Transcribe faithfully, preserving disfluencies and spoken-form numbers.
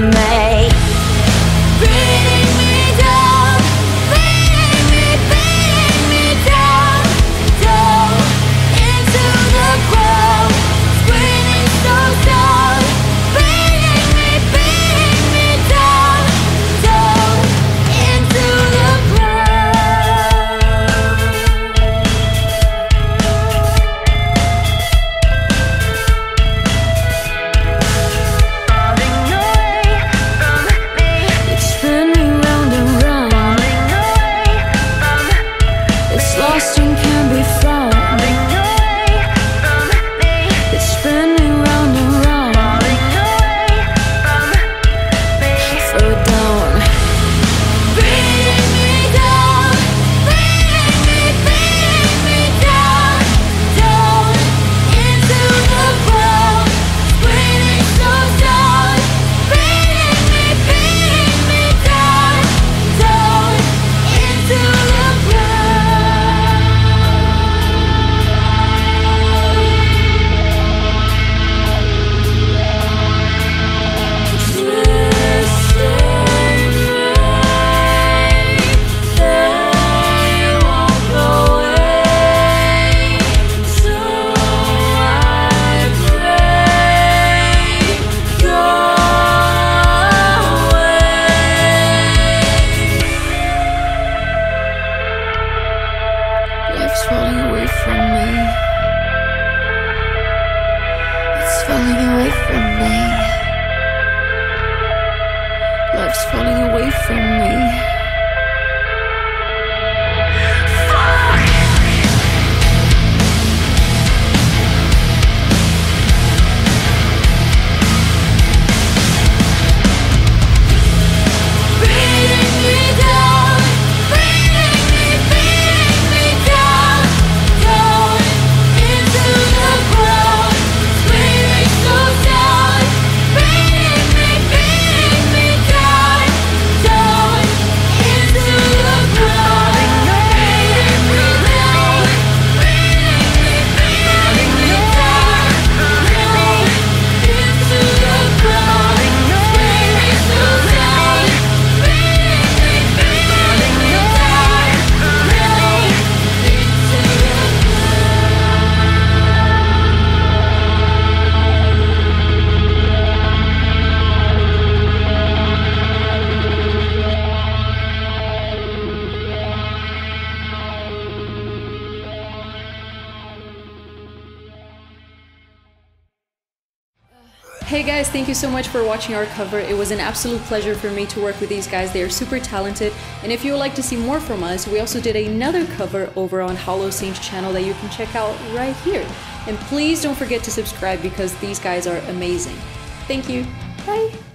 me. Beating me down, beating me, beating me down, down into the ground, screaming so loud. Beating me, beating me down, down into the lost and can't be found. It's spinning round and round. Throw it down. Beating me down, beating me, beating me down, down into the ground, screaming so loud. Beating me, beating me down, down into the ground. Life's falling away from me. It's falling away from me. Life's falling away from me. Beating me down, beating me, beating me down, down into the ground, screaming so loud. Beating me, beating me down, down into the ground. Beating me down, beating me, beating me down, down into the ground, screaming so loud. Beating me, beating me down, down into the Hey guys, thank you so much for watching our cover. It was an absolute pleasure for me to work with these guys. They are super talented, and if you would like to see more from us, we also did another cover over on Hollow Saints channel that you can check out right here. And please don't forget to subscribe because these guys are amazing. Thank you. Bye.